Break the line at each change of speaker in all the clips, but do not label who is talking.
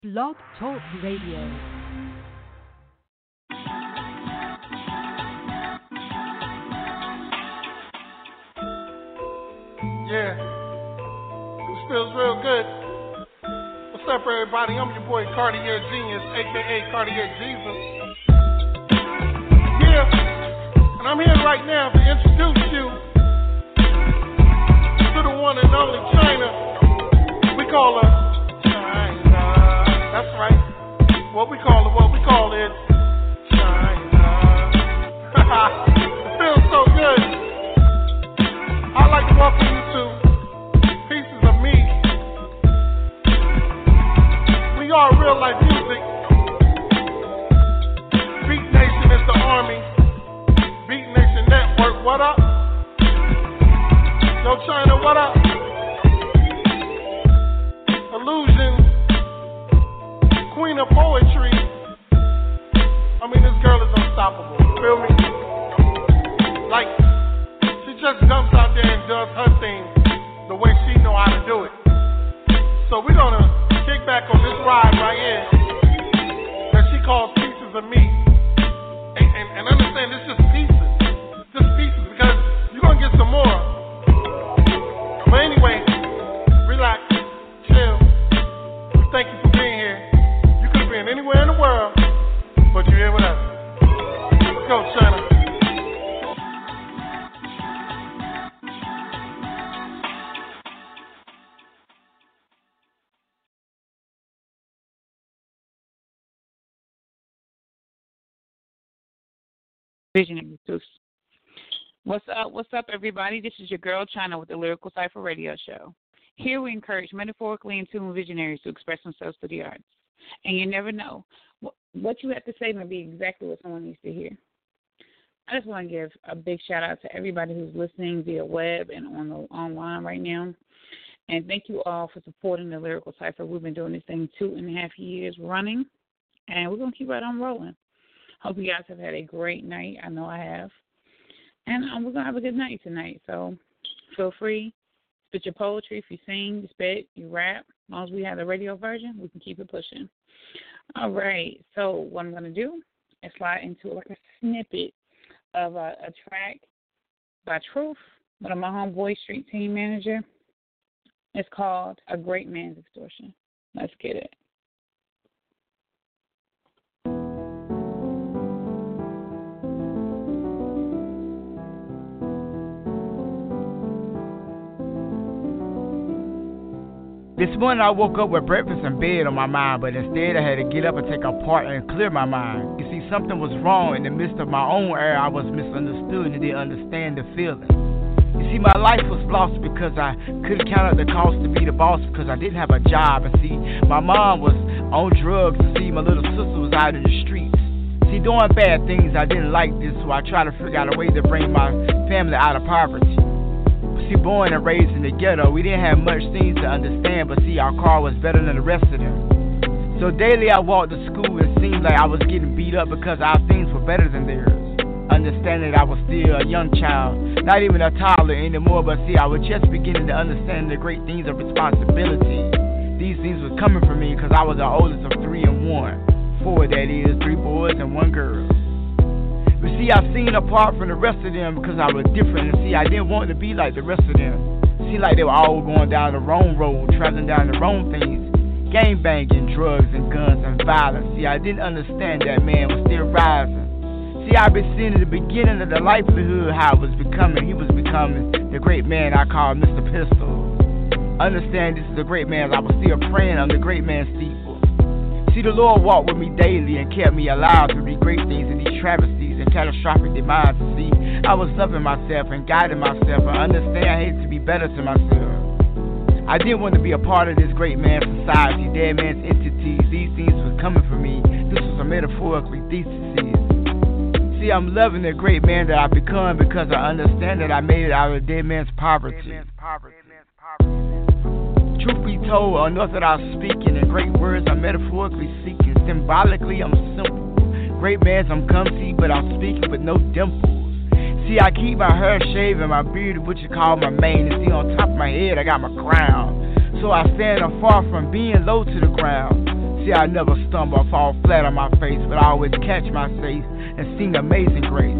Blog Talk Radio.
Yeah, this feels real good. What's up, everybody? I'm your boy Cartier Genius, aka Cartier Jesus. Yeah, and I'm here right now to introduce you to the one and only China. We call her China. That's right. What we call it China. It feels so good. I'd like to welcome you to Pieces of Me. We are real life music. Beat Nation is the army. Beat Nation Network, what up? Yo, China, what up? Illusion, Queen of Poetry. I mean, this girl is unstoppable. Feel me? Like, she just jumps out there and does her thing the way she know how to do it. So we're gonna kick back on this ride right here that she calls Pieces of Me. And understand it's just pieces. Just pieces, because you're gonna get some more. But anyway, relax, chill. We thank you for being here. You could have been anywhere in the world, but you're here with us. Let's go, China.
Visionary Tooth. What's up, everybody? This is your girl, China, with the Lyrical Cipher Radio Show. Here we encourage metaphorically in tune visionaries to express themselves through the arts. And you never know. What you have to say may be exactly what someone needs to hear. I just want to give a big shout-out to everybody who's listening via web and online right now. And thank you all for supporting the Lyrical Cipher. We've been doing this thing 2.5 years running, and we're going to keep right on rolling. Hope you guys have had a great night. I know I have. And we're going to have a good night tonight. So feel free. Spit your poetry. If you sing, you spit, you rap. As long as we have the radio version, we can keep it pushing. All right. So what I'm going to do is slide into like a snippet of a track by Truth, one of my homeboy street team manager. It's called A Great Man's Extortion. Let's get it.
This morning I woke up with breakfast in bed on my mind, but instead I had to get up and take a part and clear my mind. You see, something was wrong in the midst of my own error. I was misunderstood and didn't understand the feeling. You see, my life was lost because I couldn't count up the cost to be the boss because I didn't have a job. And see, my mom was on drugs. And see, my little sister was out in the streets. See, doing bad things, I didn't like this, so I tried to figure out a way to bring my family out of poverty. See, born and raised in the ghetto, we didn't have much things to understand, but see, our car was better than the rest of them. So daily I walked to school, and it seemed like I was getting beat up because our things were better than theirs. Understanding I was still a young child, not even a toddler anymore, but see, I was just beginning to understand the great things of responsibility. These things was coming from me because I was the oldest of 3 and 1. 4, that is, 3 boys and 1 girl. But see, I seen apart from the rest of them because I was different. And see, I didn't want to be like the rest of them. Seemed like they were all going down the wrong road, traveling down the wrong things. Gang banging, drugs and guns and violence. See, I didn't understand that man was still rising. See, I been seeing at the beginning of the livelihood how it was becoming. He was becoming the great man I call Mr. Pistol. Understand this is the great man. I was still praying on the great man's steeple. See, the Lord walked with me daily and kept me alive through these great things and these travesties and catastrophic demise. See, I was loving myself and guiding myself. I understand I hated to be better to myself. I didn't want to be a part of this great man's society, dead man's entities. These things were coming for me. This was a metaphorically thesis. See, I'm loving the great man that I've become because I understand that I made it out of dead man's poverty. Truth be told, unorthodox speaking, and great words I'm metaphorically seeking. Symbolically, I'm simple. Great man's I'm clumsy, but I'm speaking with no dimples. See, I keep my hair shaved and my beard, what you call my mane. And see, on top of my head, I got my crown. So I stand afar from being low to the ground. See, I never stumble or fall flat on my face, but I always catch my face and sing Amazing Grace.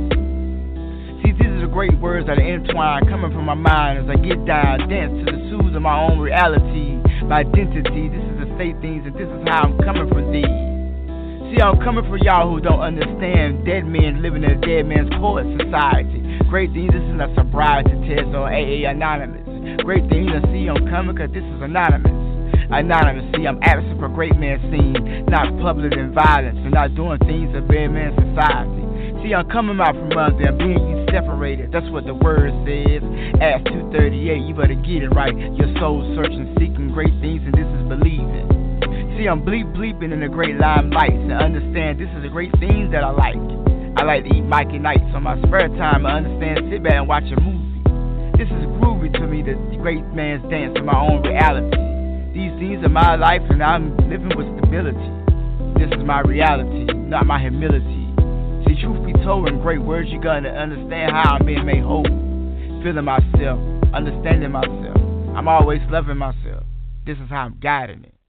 See, these are the great words that are entwined, coming from my mind as I get down, dance to the soothes of my own reality, my identity. This is to say things, and this is how I'm coming from thee. See, I'm coming for y'all who don't understand dead men living in a dead man's poet society. Great things, this is a sobriety test or AA Anonymous. Great things, I see I'm coming cause this is anonymous. Anonymous, see, I'm absent for great man scene, not public in violence, and not doing things of bad man society. See, I'm coming out from under and being ye separated. That's what the word says. Acts 2:38, you better get it right. Your soul searching, seeking great things, and this is believing. See, I'm bleeping in the great limelight and understand this is the great things that I like. I like to eat Mikey Nights on my spare time. I understand, sit back and watch a movie. This is groovy to me, the great man's dance in my own reality. These things are my life and I'm living with stability. This is my reality, not my humility. See, truth be told, in great words, you gotta understand how I'm being made whole. Feeling myself, understanding myself. I'm always loving myself. This is how I'm guiding it.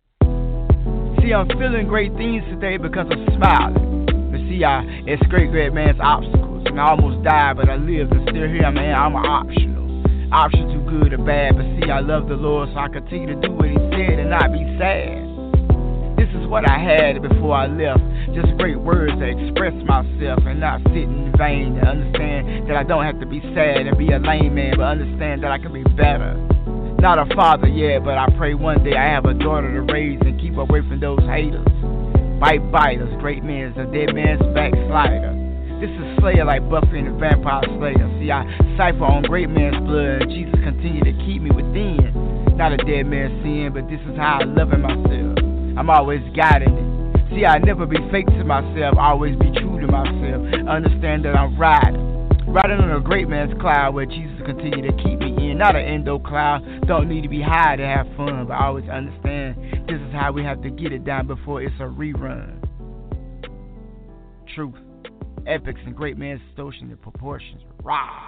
See, I'm feeling great things today because I'm smiling. But see, it's great man's obstacles. And I almost died, but I lived and still here, man. I'm an optional. Option too good or bad, but see, I love the Lord, so I continue to do what He said and not be sad. This is what I had before I left. Just great words to express myself and not sit in vain. To understand that I don't have to be sad and be a lame man, but understand that I can be better. Not a father yet, but I pray one day I have a daughter to raise and keep away from those haters. Biters, great men's a dead man's backslider. This is Slayer like Buffy and the Vampire Slayer. See, I cipher on great man's blood. Jesus continue to keep me within. Not a dead man's sin, but this is how I love myself. I'm always guiding it. See, I never be fake to myself, always be true to myself. Understand that I'm riding on a great man's cloud where Jesus continue to keep me in. Not an endo cloud, don't need to be high to have fun, but I always understand this is how we have to get it down before it's a rerun. Truth, epics, and great man's distortion and proportions. Rah!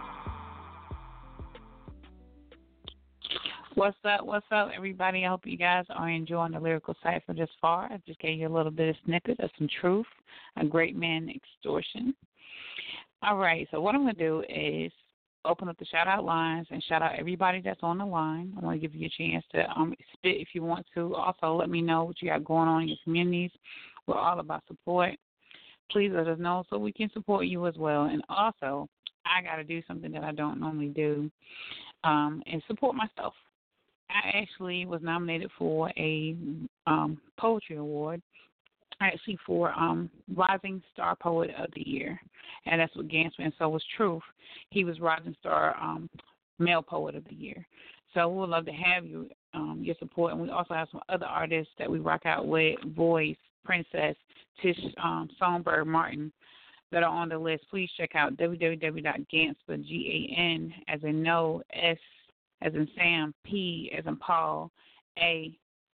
What's up, everybody? I hope you guys are enjoying the Lyrical Cipher this far. I just gave you a little bit of snippet of some truth, a great man extortion. All right, so what I'm going to do is open up the shout-out lines and shout out everybody that's on the line. I want to give you a chance to spit if you want to. Also, let me know what you got going on in your communities. We're all about support. Please let us know so we can support you as well. And also, I got to do something that I don't normally do and support myself. I actually was nominated for a poetry award, actually for Rising Star Poet of the Year, and that's what Gansper, and so was Truth. He was Rising Star Male Poet of the Year. So we would love to have you, your support, and we also have some other artists that we rock out with, Voice, Princess, Tish Songbird Martin, that are on the list. Please check out www.gansper, G-A-N, as in no, S as in Sam, P as in Paul, A,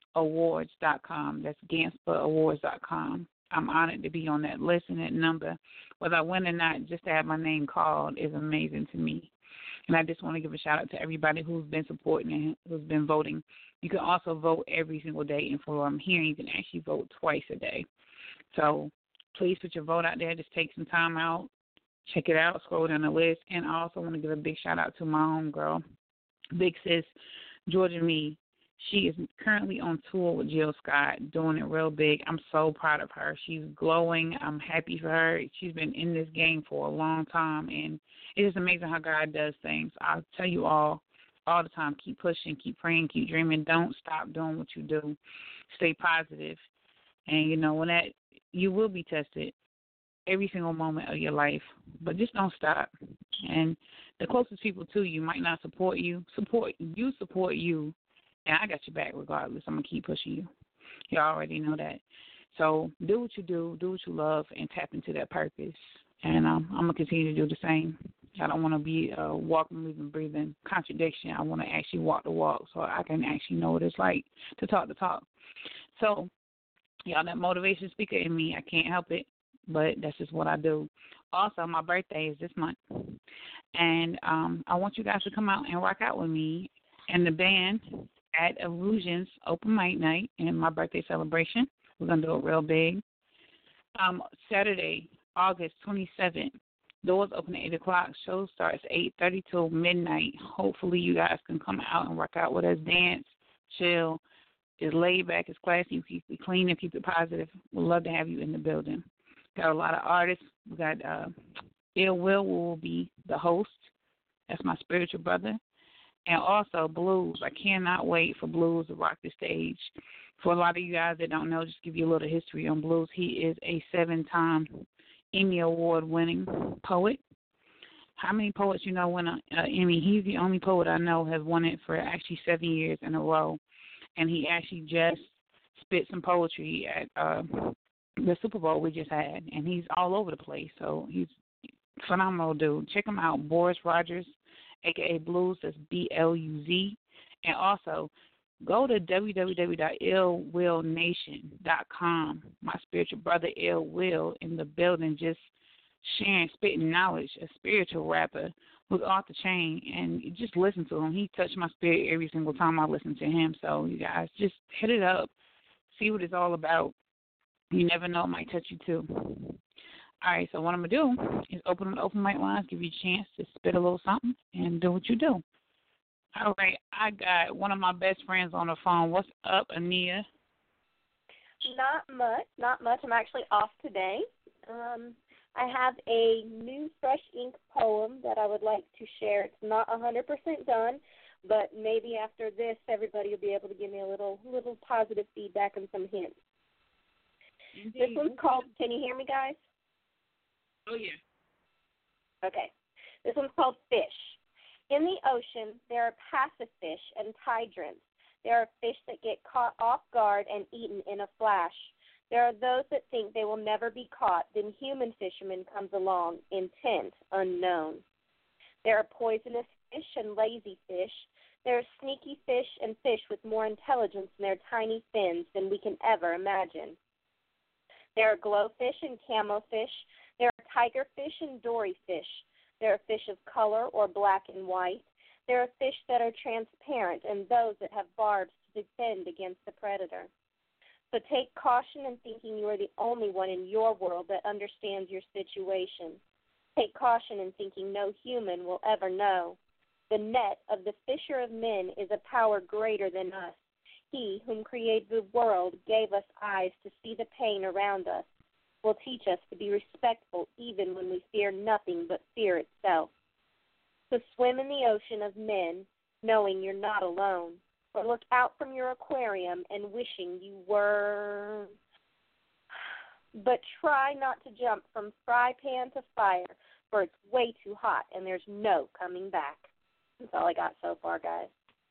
awards.com. That's GansperAwards.com. I'm honored to be on that list and that number. Whether I win or not, just to have my name called is amazing to me. And I just want to give a shout-out to everybody who's been supporting and who's been voting. You can also vote every single day, and for what I'm hearing, you can actually vote twice a day. So please put your vote out there. Just take some time out. Check it out. Scroll down the list. And I also want to give a big shout-out to my own girl, big sis, Georgia Me. She is currently on tour with Jill Scott, doing it real big. I'm so proud of her. She's glowing. I'm happy for her. She's been in this game for a long time, and it is amazing how God does things. I'll tell you all the time, keep pushing, keep praying, keep dreaming. Don't stop doing what you do. Stay positive. And, you know, when that you will be tested every single moment of your life, but just don't stop. And the closest people to you might not support you. Support you. And I got your back regardless. I'm going to keep pushing you. You already know that. So do what you do what you love, and tap into that purpose. And I'm going to continue to do the same. I don't want to be a walking, moving, breathing contradiction. I want to actually walk the walk so I can actually know what it's like to talk the talk. So, y'all, that motivation speaker in me, I can't help it, but that's just what I do. Also, my birthday is this month. And I want you guys to come out and rock out with me and the band at Illusions Open Mic Night and my birthday celebration. We're going to do it real big. Saturday, August 27th, doors open at 8 o'clock. Show starts 8:30 till midnight. Hopefully you guys can come out and work out with us, dance, chill. It's laid back, it's classy, you keep it clean and keep it positive. We'd love to have you in the building. Got a lot of artists. We got Ill will be the host. That's my spiritual brother. And also Blues. I cannot wait for Blues to rock the stage. For a lot of you guys that don't know, just give you a little history on Blues. He is a 7-time Emmy Award-winning poet. How many poets you know win an Emmy? He's the only poet I know has won it for actually 7 years in a row. And he actually just spit some poetry at the Super Bowl we just had. And he's all over the place. So he's a phenomenal dude. Check him out, Boris Rogers, a.k.a. Blues. That's BLUZ. And also, go to www.illwillnation.com. My spiritual brother, Ill Will, in the building, just sharing, spitting knowledge, a spiritual rapper who's off the chain, and just listen to him. He touched my spirit every single time I listen to him. So you guys just hit it up, see what it's all about. You never know, it might touch you too. All right, so what I'm going to do is open the open mic lines, give you a chance to spit a little something, and do what you do. All right, I got one of my best friends on the phone. What's up, Ania?
Not much. I'm actually off today. I have a new fresh ink poem that I would like to share. It's not 100% done, but maybe after this, everybody will be able to give me a little positive feedback and some hints.
Indeed.
This one's called, can you hear me, guys?
Oh, yeah.
Okay. This one's called Fish. In the ocean, there are pacifish and hydrants. There are fish that get caught off guard and eaten in a flash. There are those that think they will never be caught. Then human fisherman comes along, intent unknown. There are poisonous fish and lazy fish. There are sneaky fish and fish with more intelligence in their tiny fins than we can ever imagine. There are glowfish and camofish. There are tigerfish and doryfish. There are fish of color or black and white. There are fish that are transparent and those that have barbs to defend against the predator. So take caution in thinking you are the only one in your world that understands your situation. Take caution in thinking no human will ever know. The net of the fisher of men is a power greater than us. He whom created the world gave us eyes to see the pain around us. Will teach us to be respectful even when we fear nothing but fear itself. So swim in the ocean of men, knowing you're not alone. Or look out from your aquarium and wishing you were. But try not to jump from fry pan to fire, for it's way too hot and there's no coming back. That's all I got so far, guys.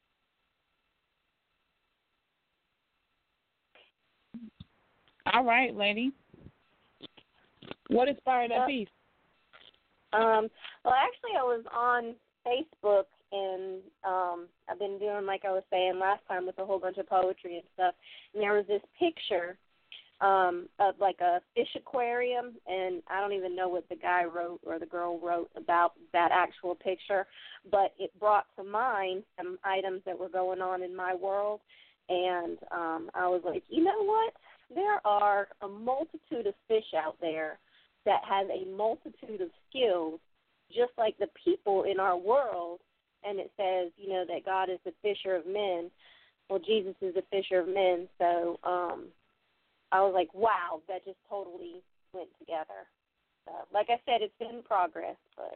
All right, lady. What inspired that piece?
Well, actually, I was on Facebook, and I've been doing, like I was saying last time, with a whole bunch of poetry and stuff. And there was this picture of, like, a fish aquarium, and I don't even know what the guy wrote or the girl wrote about that actual picture, but it brought to mind some items that were going on in my world. And I was like, you know what? There are a multitude of fish out there that have a multitude of skills, just like the people in our world. And it says, you know, that God is the fisher of men. Well, Jesus is the fisher of men. So I was like, wow, that just totally went together. Like I said, it's in progress. But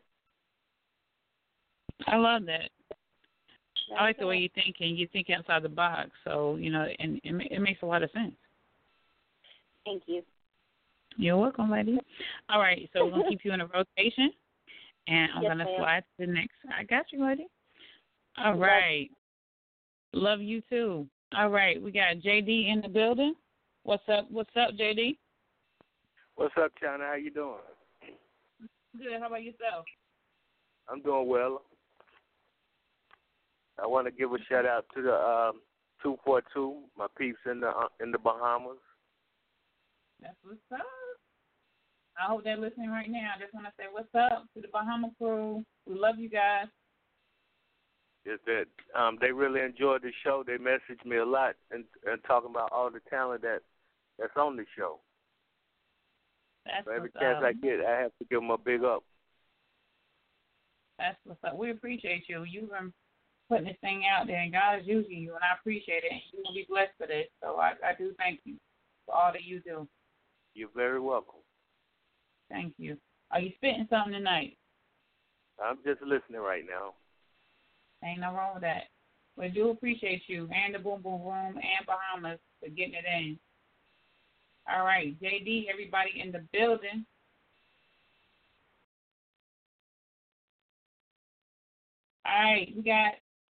I love that. I like the way you think, and you think outside the box. So, you know, and it makes a lot of sense.
Thank you.
You're welcome, lady. All right, so we're going to keep you in a rotation, and I'm going to slide to the next. I got you, lady. All right. Love you, too. All right, we got JD in the building. What's up, JD?
What's up, China? How you doing?
Good. How about yourself?
I'm doing well. I want to give a shout-out to the 242, my peeps in the Bahamas.
That's what's up. I hope they're listening right now. I just want to say what's up to the Bahama crew. We love you guys.
Is that they really enjoyed the show. They messaged me a lot and talking about all the talent that that's on the show.
That's
So every
what's
chance
up.
I get, I have to give them a big up.
That's what's up. We appreciate you. You've been putting this thing out there, and God is using you, and I appreciate it. You're going to be blessed for this. So I do thank you for all that you do.
You're very welcome.
Thank you. Are you spitting something tonight?
I'm just listening right now.
Ain't no wrong with that. We do appreciate you and the Boom Boom Room and Bahamas for getting it in. All right, JD, everybody in the building. All right, we got,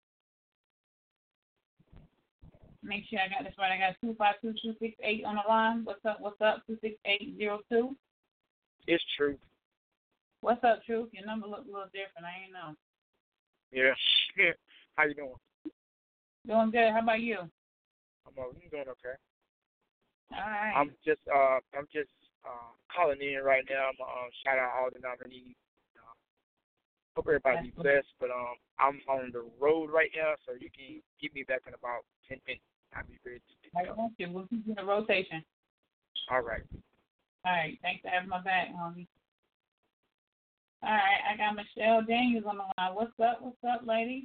make sure I got this right. I got 252-268 on the line. What's up, 26802?
It's true.
What's up, Truth? Your number look a little different. I ain't know.
Yeah. How you doing?
Doing good. How about you?
I'm doing okay.
All right.
I'm just calling in right now. I'm shout out all the nominees. Hope everybody be blessed. But I'm on the road right now, so you can get me back in about 10 minutes. I'll be ready to speak.
I want you. We'll keep you in the rotation.
All right.
All right. Thanks for having my back, homie. All right. I got Michelle Daniels on the line. What's up? What's up, lady?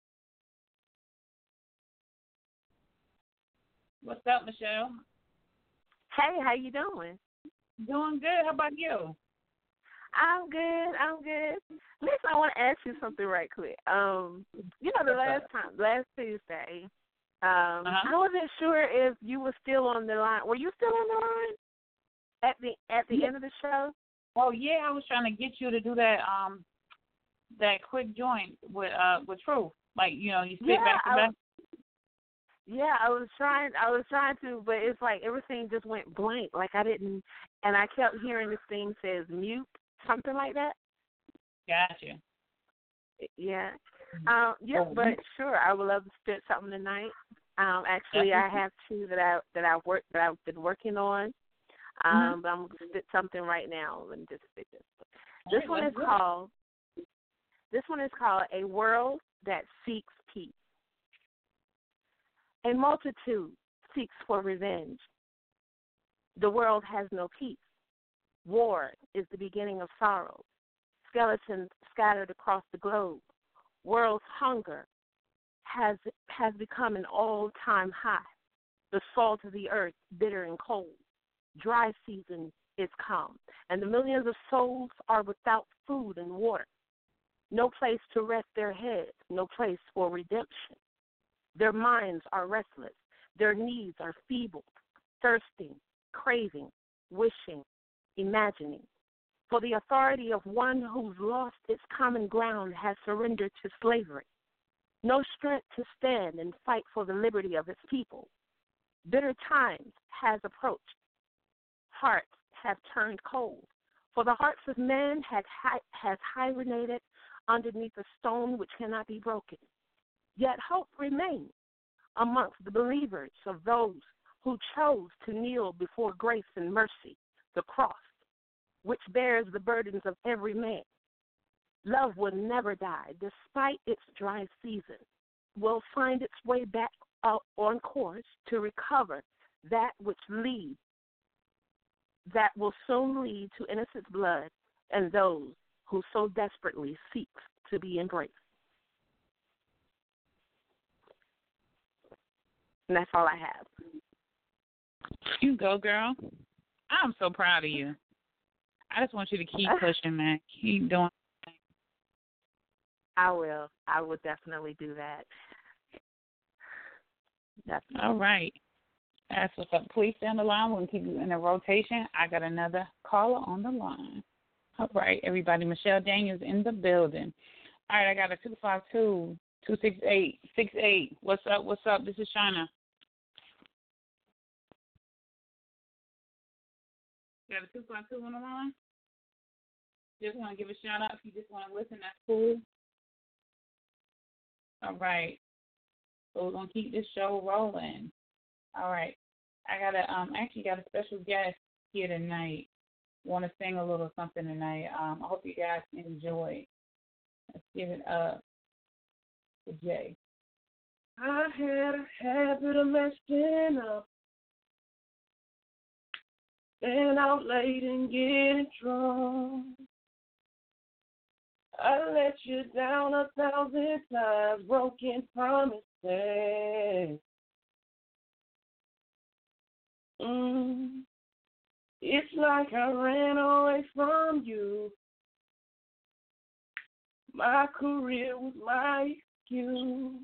What's up, Michelle?
Hey, how you doing?
Doing good. How about you?
I'm good. Listen, I want to ask you something right quick. Last Tuesday, I wasn't sure if you were still on the line. Were you still on the line at the end of the show?
Oh yeah, I was trying to get you to do that quick joint with Truth. Like, you sit back to back.
Yeah, I was trying to, but it's like everything just went blank. Like I didn't, and I kept hearing this thing says mute, something like that.
Gotcha.
Yeah. But sure, I would love to spit something tonight. Actually, I have two that I've been working on. But I'm gonna spit something right now. Let me just spit this. This one is called A World That Seeks Peace. A multitude seeks for revenge. The world has no peace. War is the beginning of sorrow. Skeletons scattered across the globe. World's hunger has become an all-time high. The salt of the earth bitter and cold. Dry season is come, and the millions of souls are without food and water. No place to rest their heads, no place for redemption. Their minds are restless. Their knees are feeble, thirsting, craving, wishing, imagining. For the authority of one who's lost its common ground has surrendered to slavery. No strength to stand and fight for the liberty of its people. Bitter times has approached. Hearts have turned cold. For the hearts of men has hibernated underneath a stone which cannot be broken. Yet hope remains amongst the believers of those who chose to kneel before grace and mercy, the cross, which bears the burdens of every man. Love will never die, despite its dry season. Will find its way back out on course to recover that which will soon lead to innocent blood and those who so desperately seek to be embraced. And that's all I have.
You go, girl. I'm so proud of you. I just want you to keep pushing, man. Keep doing.
I will. I will definitely do that. Definitely.
All right. That's what's up. Please stay on the line. We'll keep you in a rotation. I got another caller on the line. All right, everybody. Michelle Daniels in the building. All right, I got a 252-268-68. What's up? What's up? This is Shauna. You got a 252 on the line? Just want to give a shout out. If you just want to listen, that's cool. All right. So we're going to keep this show rolling. All right. I got actually got a special guest here tonight. Want to sing a little something tonight. I hope you guys enjoy. Let's give it up to Jay.
I had a habit of messing up.
staying out late and getting drunk. I let you down 1,000 times, broken promises. It's like I ran away from you. My career was my excuse.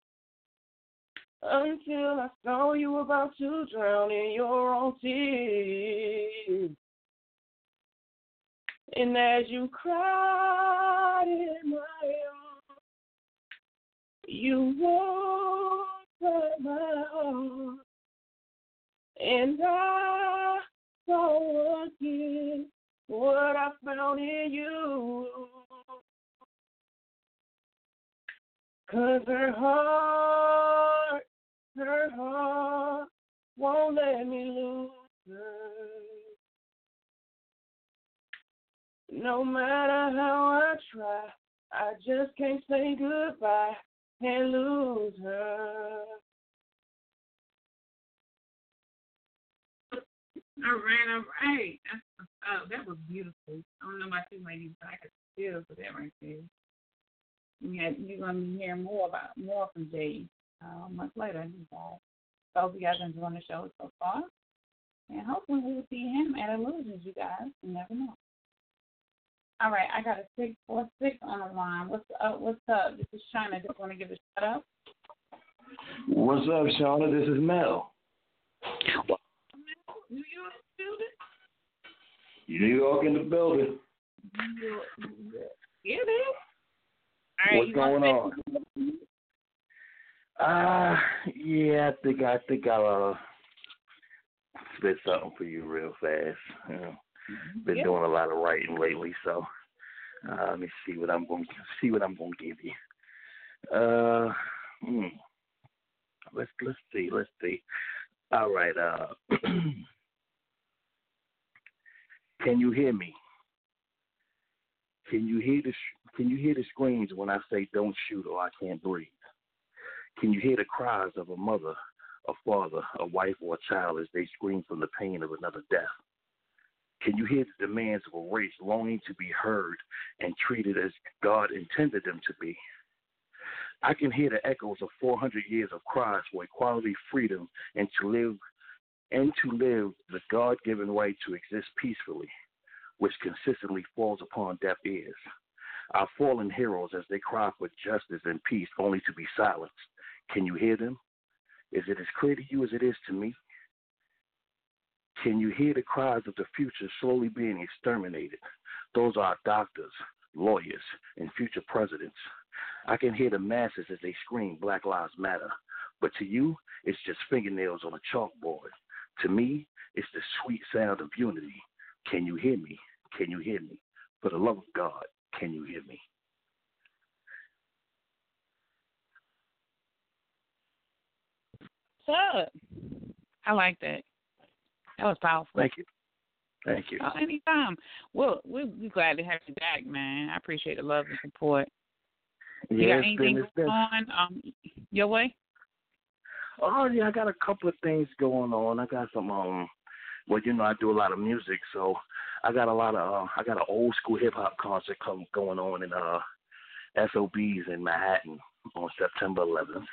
Until I saw you about to drown in your own tears. And as you cried in my arms, you whispered my heart. And I saw again what I found in you. 'Cause her heart won't let me lose her. No matter how I try, I just can't say goodbye and lose her.
All right. That was beautiful. I don't know about you ladies, but I could feel for that right there. You're going to be hearing more from Jay much later. So hope you guys are enjoying the show so far. And hopefully we will see him at Illusions, you guys. You never know. All right, I got a 646 on the line. What's up? This is China. Just want to give a shout out.
What's up, Shauna? This is Mel.
New York student?
New York in the building.
Yeah, it is. All right,
what's going on? Yeah, I think I'll spit something for you real fast. You know, been doing a lot of writing lately, so let me see what I'm going to give you. Let's see. All right. Can you hear me? Can you hear the screams when I say don't shoot or I can't breathe? Can you hear the cries of a mother, a father, a wife, or a child as they scream from the pain of another death? Can you hear the demands of a race longing to be heard and treated as God intended them to be? I can hear the echoes of 400 years of cries for equality, freedom, and to live the God-given right to exist peacefully, which consistently falls upon deaf ears. Our fallen heroes as they cry for justice and peace only to be silenced. Can you hear them? Is it as clear to you as it is to me? Can you hear the cries of the future slowly being exterminated? Those are our doctors, lawyers, and future presidents. I can hear the masses as they scream Black Lives Matter. But to you, it's just fingernails on a chalkboard. To me, it's the sweet sound of unity. Can you hear me? Can you hear me? For the love of God, can you hear me?
What's up? I like that. That was powerful.
Thank you.
Oh, anytime. Well, we're glad to have you back, man. I appreciate the love and support. You got anything going on your way?
Oh, yeah, I got a couple of things going on. I got some, well, you know, I do a lot of music, so I got an old school hip-hop concert going on in SOBs in Manhattan on September 11th.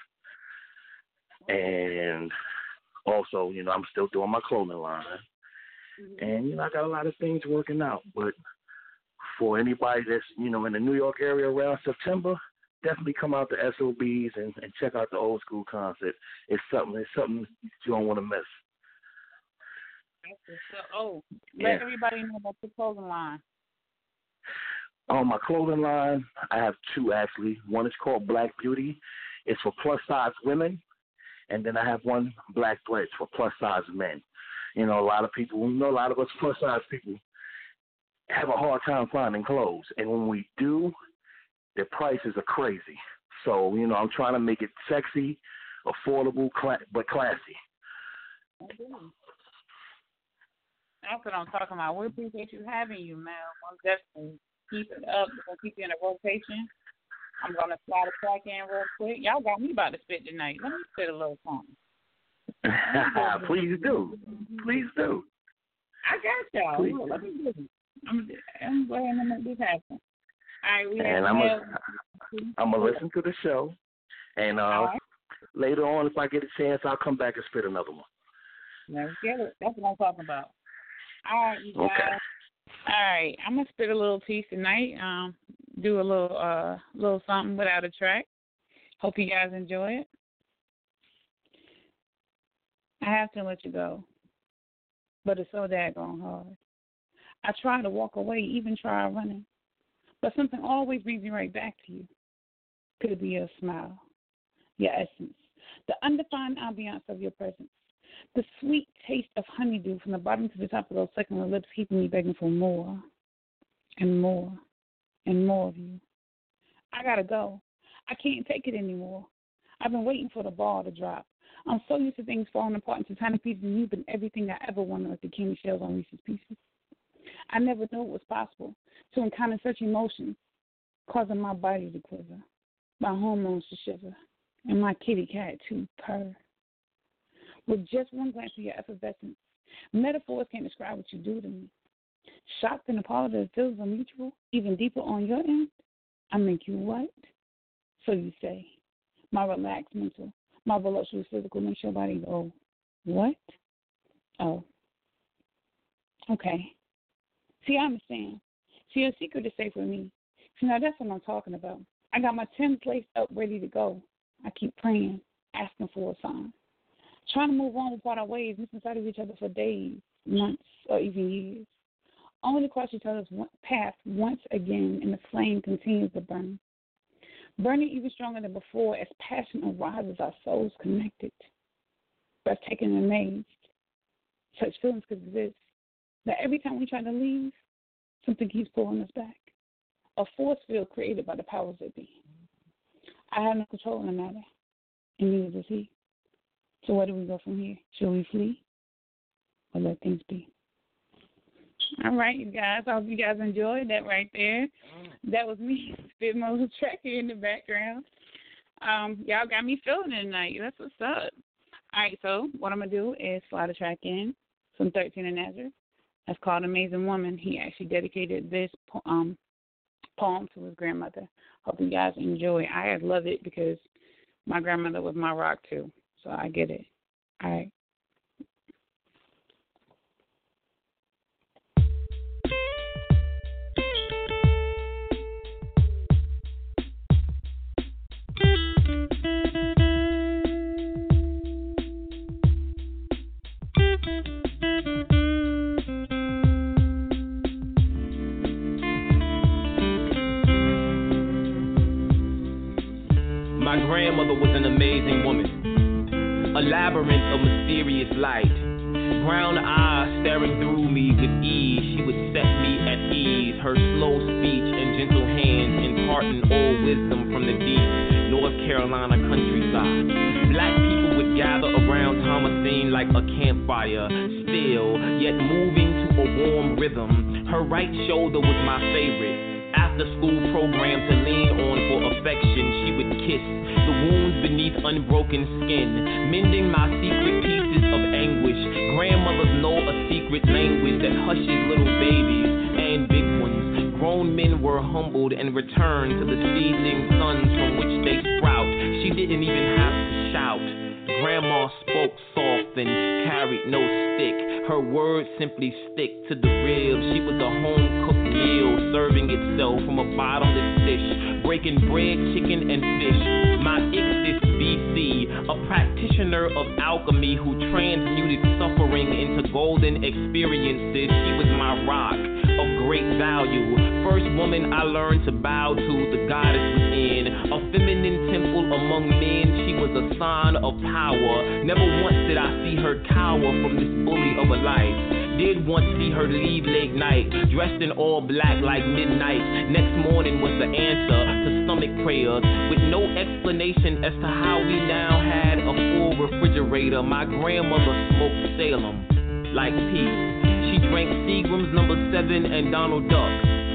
And also, you know, I'm still doing my clothing line. And, you know, I got a lot of things working out. But for anybody that's, you know, in the New York area around September, definitely come out to SOBs and check out the old school concert. It's something you don't want to miss.
Let everybody know about your clothing line.
On my clothing line, I have two actually. One is called Black Beauty. It's for plus size women. And then I have one, Black Threads, for plus size men. You know, a lot of us plus size people have a hard time finding clothes. And when we do, the prices are crazy. So, you know, I'm trying to make it sexy, affordable, but classy.
That's what I'm talking about. We appreciate you having you, man. I'm definitely keep it up. We're going to keep you in a rotation. I'm going to slide a track in real quick. Y'all got me about to spit tonight. Let me spit a little something.
Please do. Please do.
I got y'all.
Please.
Let me do it. I'm go ahead and make this happen. All right, we
and I'm gonna listen to the show, and later on, if I get a chance, I'll come back and spit another one.
Let's get it. That's what I'm talking about. All right, you guys.
Okay.
All right, I'm gonna spit a little piece tonight. Do a little something without a track. Hope you guys enjoy it. I have to let you go, but it's so daggone hard. I try to walk away, even try running, but something always brings me right back to you. Could it be your smile, your essence, the undefined ambiance of your presence, the sweet taste of honeydew from the bottom to the top of those succulent lips, keeping me begging for more and more and more of you. I gotta go. I can't take it anymore. I've been waiting for the ball to drop. I'm so used to things falling apart into tiny pieces, and you've been everything I ever wanted, like the candy shells on Reese's Pieces. I never knew it was possible to encounter such emotions, causing my body to quiver, my hormones to shiver, and my kitty cat to purr. With just one glance of your effervescence, metaphors can't describe what you do to me. Shocked and appalled that it feels unmutual, even deeper on your end, I make you what? So you say. My relaxed mental, my voluptuous physical makes your body go, what? Oh. Okay. See, I understand. See, your secret is safe with me. See, now that's what I'm talking about. I got my Tim's laced up, ready to go. I keep praying, asking for a sign. Trying to move on without our ways, missing sight of each other for days, months, or even years. Only to cross each other's path once again, and the flame continues to burn. Burning even stronger than before as passion arises, our souls connected. Breathtaking and amazed. Such feelings could exist. That every time we try to leave, something keeps pulling us back. A force field created by the powers that be. I have no control in the matter, and neither does he. So where do we go from here? Shall we flee or let things be? All right, you guys. I hope you guys enjoyed that right there. That was me, Spit Moses track here in the background. Y'all got me feeling it tonight. That's what's up. All right, so what I'm going to do is slide a track in from 13 and Nazareth. That's called Amazing Woman. He actually dedicated this poem to his grandmother. Hope you guys enjoy. I love it because my grandmother was my rock, too. So I get it. All right.
My grandmother was an amazing woman, a labyrinth of mysterious light. Brown eyes staring through me with ease, she would set me at ease. Her slow speech and gentle hands imparting all wisdom from the deep North Carolina countryside. Black people would gather around Thomasine like a campfire, still, yet moving to a warm rhythm. Her right shoulder was my favorite. After school program to lean on for affection, she would kiss the wounds beneath unbroken skin, mending my secret pieces of anguish. Grandmothers know a secret language that hushes little babies and big ones. Grown men were humbled and returned to the seedling sons from which they sprout. She didn't even have to shout. Grandma spoke soft and carried no stick. Her words simply stick to the ribs. She was a home-cooked meal, serving itself from a bottomless dish, breaking bread, chicken, and fish. My Ixis BC, a practitioner of alchemy who transmuted suffering into golden experiences. She was my rock of great value. First woman I learned to bow to, the goddess within. A feminine temple among men, she was a sign of power. Never once did I see her cower from this bully of a life. Did once see her leave late night, dressed in all black like midnight. Next morning was the answer to stomach prayers, with no explanation as to how we now had a full refrigerator. My grandmother smoked Salem like peace. She drank Seagram's No. 7 and Donald Duck.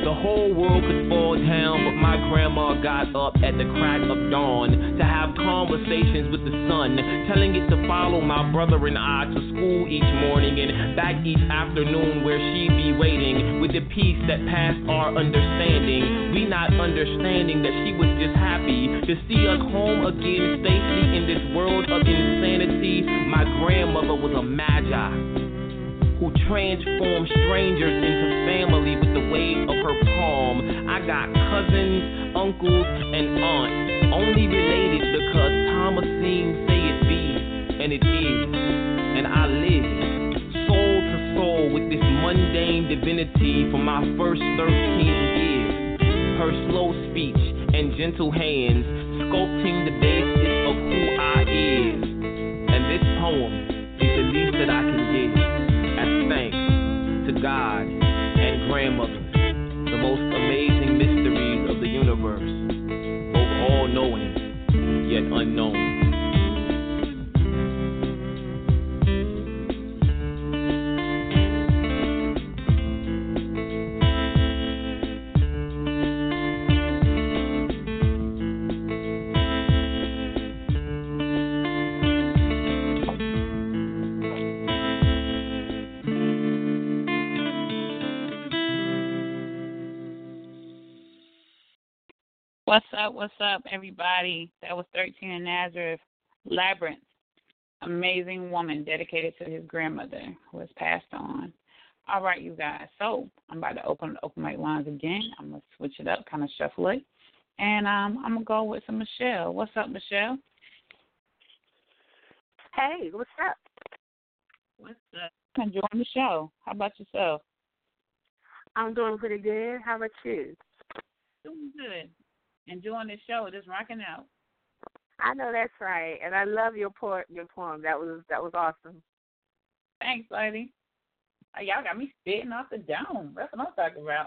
The whole world could fall down, but my grandma got up at the crack of dawn to have conversations with the sun, telling it to follow my brother and I to school each morning and back each afternoon where she'd be waiting with the peace that passed our understanding. We not understanding that she was just happy to see us home again safely in this world of insanity. My grandmother was a magi who transformed strangers into family with the wave of her palm. I got cousins, uncles, and aunts, only related because Thomasine say it be, and it is. And I live soul to soul with this mundane divinity for my first 13 years. Her slow speech and gentle hands sculpting the basis of who I is. And this poem is the least that I can give. Thanks to God and grandmother, the most amazing mysteries of the universe, both all-knowing yet unknown.
What's up, everybody? That was 13 in Nazareth, Labyrinth. Amazing woman dedicated to his grandmother who has passed on. All right, you guys. So I'm about to open mic lines again. I'm going to switch it up, kind of shuffle it. And I'm going to go with some Michelle. What's up, Michelle?
Hey, what's up?
What's up? Enjoying the show. How about yourself?
I'm doing pretty good. How about you?
Doing good. Enjoying the show, just rocking out.
I know that's right, and I love your poem. That was awesome.
Thanks, lady. Y'all got me spitting off the dome. That's what I'm talking about.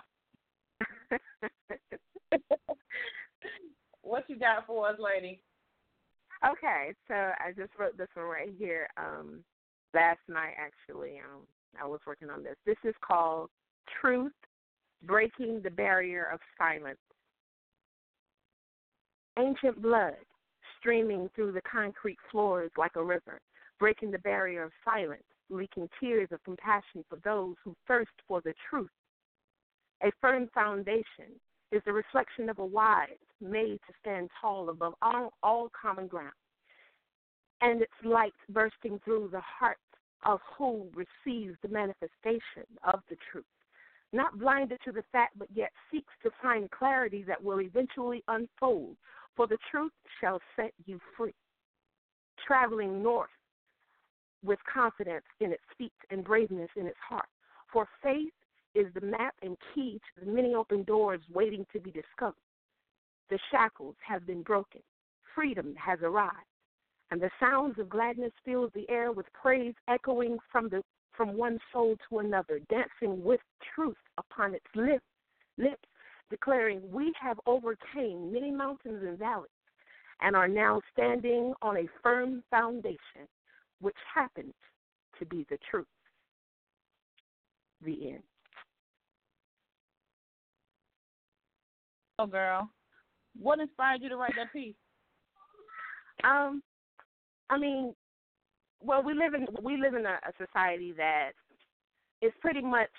What you got for us, lady?
Okay, so I just wrote this one right here. Last night, actually, I was working on this. This is called Truth: Breaking the Barrier of Silence. Ancient blood streaming through the concrete floors like a river, breaking the barrier of silence, leaking tears of compassion for those who thirst for the truth. A firm foundation is the reflection of a wise made to stand tall above all common ground. And its light bursting through the heart of who receives the manifestation of the truth. Not blinded to the fact, but yet seeks to find clarity that will eventually unfold. For the truth shall set you free. Traveling north with confidence in its feet and braveness in its heart. For faith is the map and key to the many open doors waiting to be discovered. The shackles have been broken. Freedom has arrived. And the sounds of gladness fills the air with praise echoing from one soul to another, dancing with truth upon its lips, declaring, we have overcame many mountains and valleys and are now standing on a firm foundation, which happens to be the truth. The end.
Oh, girl. What inspired you to write that piece?
Well, we live in a society that is pretty much,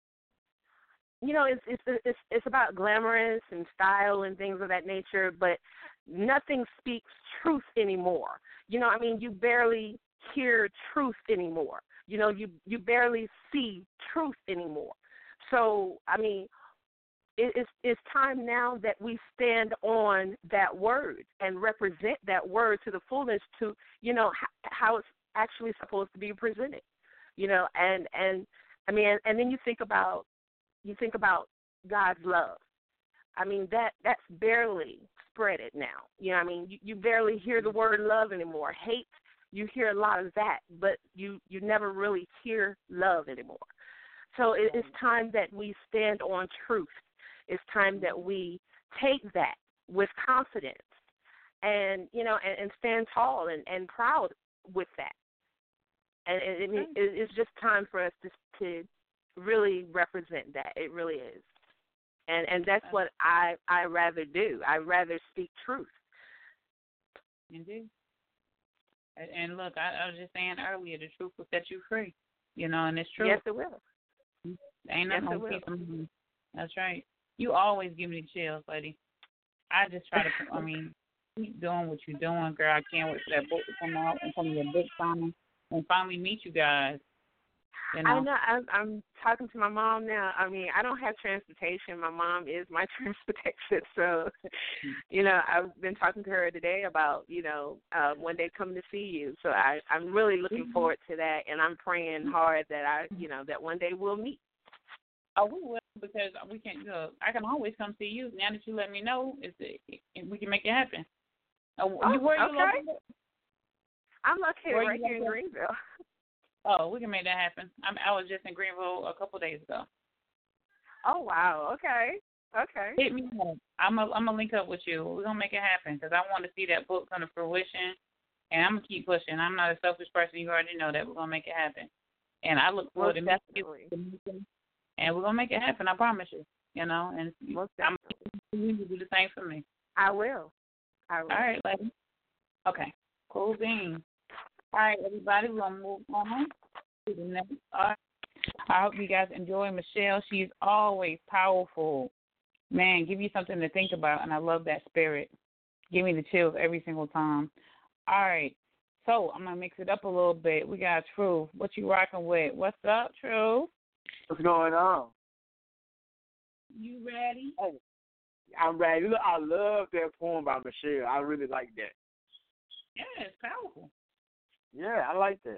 it's about glamorous and style and things of that nature, but nothing speaks truth anymore. You barely hear truth anymore. You barely see truth anymore. So, it's time now that we stand on that word and represent that word to the fullness to, how it's actually supposed to be presented, and then you think about God's love. That's barely spreaded now. You barely hear the word love anymore. Hate, you hear a lot of that, but you never really hear love anymore. So it's time that we stand on truth. It's time that we take that with confidence and stand tall and proud with that. And it's just time for us to really represent that. It really is. And that's what I rather do. I rather speak truth.
Indeed. And look, I was just saying earlier, the truth will set you free. And it's true.
Yes, it will.
Ain't nothing gonna keep them. That's right. You always give me the chills, lady. I just try to, keep doing what you're doing, girl. I can't wait for that book to come out and come to your book signing and finally meet you guys.
I know. I'm talking to my mom now. I don't have transportation. My mom is my transportation. So, I've been talking to her today about, one day coming to see you. So I'm really looking forward to that, and I'm praying hard that that one day we'll meet.
Oh, we will, because we can. I can always come see you. Now that you let me know, we can make it happen. Where you
okay.
Located?
I'm located right here in Greenville.
Oh, we can make that happen. I was just in Greenville a couple of days ago.
Oh, wow. Okay.
Hit me up. I'm gonna link up with you. We're gonna make it happen, because I want to see that book come to fruition, and I'm gonna keep pushing. I'm not a selfish person. You already know that. We're gonna make it happen, and I look forward to meeting you. And we're gonna make it happen. I promise you. And I'm you to do the same for me.
I will.
All right, lady. Okay. Cool beans. All right, everybody, we're going to move on to the next art. I hope you guys enjoy Michelle. She's always powerful. Man, give you something to think about, and I love that spirit. Give me the chills every single time. All right, so I'm going to mix it up a little bit. We got True. What you rocking with? What's up, True?
What's going on?
You ready?
Hey, I'm ready. Look, I love that poem by Michelle. I really like that.
Yeah, it's powerful.
Yeah, I like that.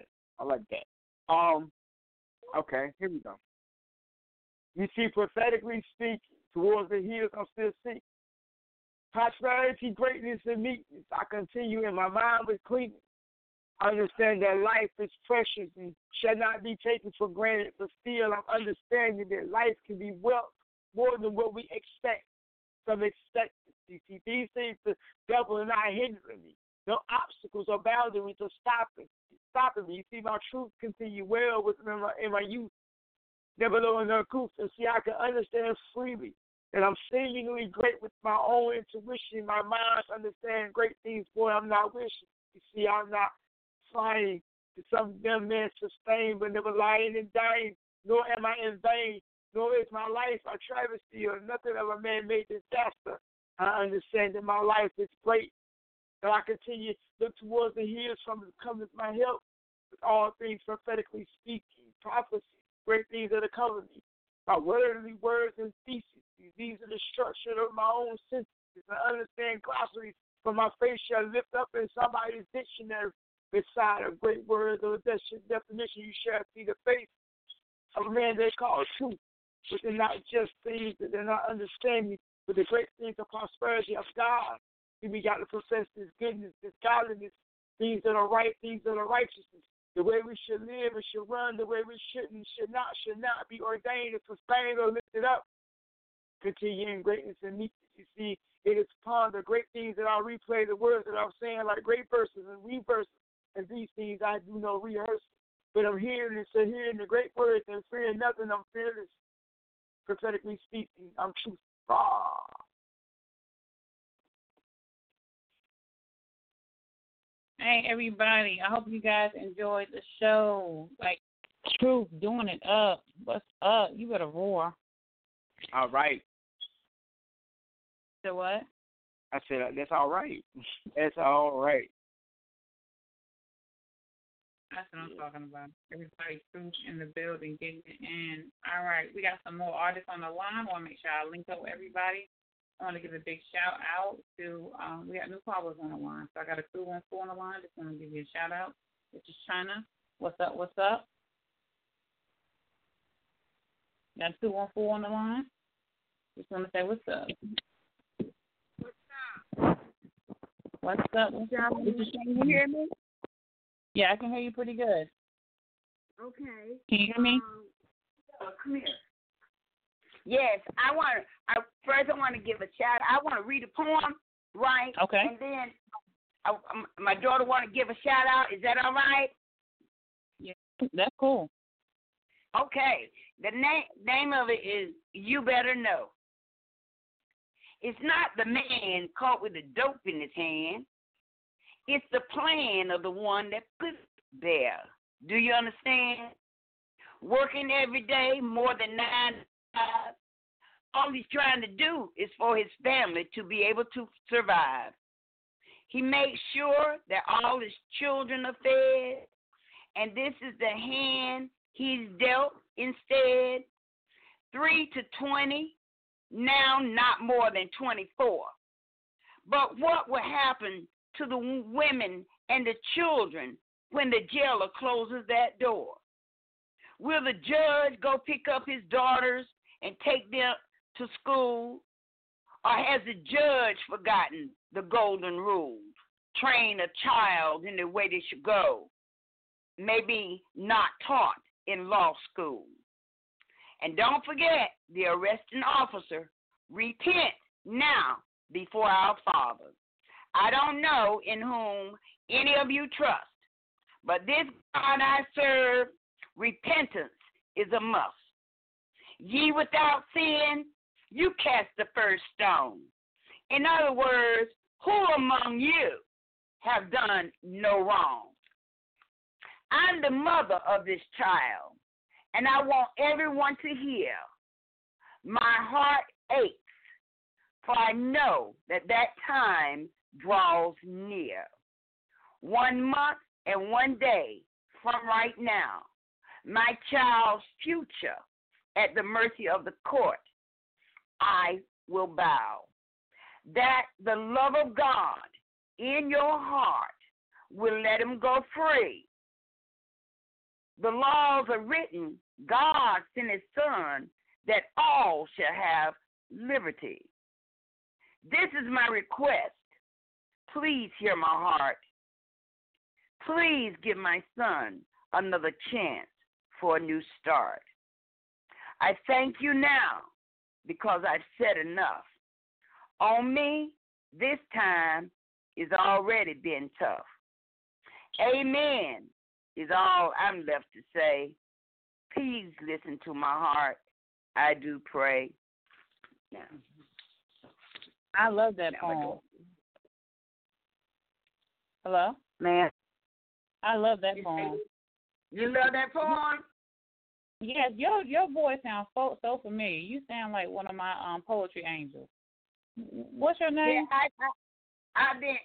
Okay, here we go. You see, prophetically speaking, towards the hills I'm still seeking. Prosperity, greatness, and meekness. I continue in my mind with cleanness. I understand that life is precious and shall not be taken for granted, but still I'm understanding that life can be wealth more than what we expect from expectancy. See, these things the devil and I hindering me. No obstacles or boundaries are stopping me. You see, my truth continue well with me in my youth. Never knowing the truth, and see, I can understand freely that I'm seemingly great with my own intuition. My mind understands great things, boy, I'm not wishing. You see, I'm not flying to some dumb man sustained, but never lying and dying, nor am I in vain, nor is my life a travesty or nothing of a man-made disaster. I understand that my life is great. So I continue to look towards the hills from the coming my help, with all things prophetically speaking, prophecy, great things that are covering me. My worldly words and theses, these are the structure of my own sentences. I understand glossaries from my face shall lift up in somebody's dictionary. Beside of great words of definition, you shall see the face of a man they call truth, but they're not just things that they're not understanding, but the great things of prosperity of God. We got to profess this goodness, this godliness, things that are right, things that are righteousness, the way we should live and should run, the way we should not be ordained and sustained or lifted up. Continue in greatness and meekness. You see, it is upon the great things that I replay the words that I'm saying, like great verses and reverses, and these things I do no rehearsal. But I'm hearing and so hearing the great words and fearing nothing. I'm fearless. Prophetically speaking, I'm truth.
Hey, everybody. I hope you guys enjoyed the show. Like, Truth, doing it up. What's up? You better roar.
All right.
So what?
I said, that's all right. That's all right.
That's what I'm talking about. Everybody, Truth in the building, getting it in. All right. We got some more artists on the line. I want to make sure I link up with everybody. I want to give a big shout out to, we got new callers on the line. So I got a 214 on the line. Just want to give you a shout out. This is China. What's up? What's up? Got 214 on the line. Just want to say what's up. What's up? What's up? Can you hear me? Yeah, I can hear you pretty good.
Okay.
Can you hear me?
Come here. Yes, I want to give a shout. I want to read a poem, right?
Okay.
And then my daughter want to give a shout out. Is that all right?
Yeah, that's cool.
Okay. The name of it is You Better Know. It's not the man caught with the dope in his hand. It's the plan of the one that put it there. Do you understand? Working every day, more than 9 to 5. All he's trying to do is for his family to be able to survive. He makes sure that all his children are fed, and this is the hand he's dealt instead. 3 to 20, now not more than 24. But what will happen to the women and the children when the jailer closes that door? Will the judge go pick up his daughters and take them to school? Or has the judge forgotten the golden rule? Train a child in the way they should go. Maybe not taught in law school. And don't forget, the arresting officer, repent now before our Father. I don't know in whom any of you trust, but this God I serve, repentance is a must. Ye without sin, you cast the first stone. In other words, who among you have done no wrong? I'm the mother of this child, and I want everyone to hear. My heart aches, for I know that time draws near. 1 month and 1 day from right now, my child's future at the mercy of the court, I will bow. That the love of God in your heart will let him go free. The laws are written, God sent his son, that all shall have liberty. This is my request. Please hear my heart. Please give my son another chance for a new start. I thank you now because I've said enough. On me, this time is already been tough. Amen is all I'm left to say. Please listen to my heart. I do pray. Yeah.
I love that poem. Hello?
Man.
I love that poem.
You love that poem?
Yes, your voice sounds so familiar. You sound like one of my poetry angels. What's your name?
Yeah, I've been